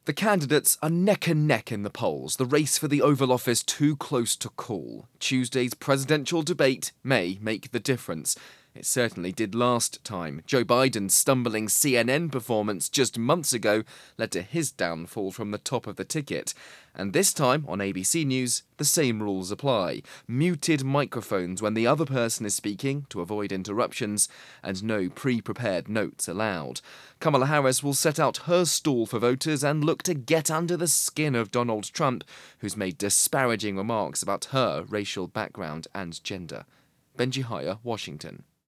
The candidates are neck and neck in the polls. The race for the Oval Office too close to call. Tuesday's presidential debate may make the difference. It certainly did last time. Joe Biden's stumbling CNN performance just months ago led to his downfall from the top of the ticket. And this time, on ABC News, the same rules apply. Muted microphones when the other person is speaking to avoid interruptions, and no pre-prepared notes allowed. Kamala Harris will set out her stall for voters and look to get under the skin of Donald Trump, who's made disparaging remarks about her racial background and gender. Benji Hire, Washington.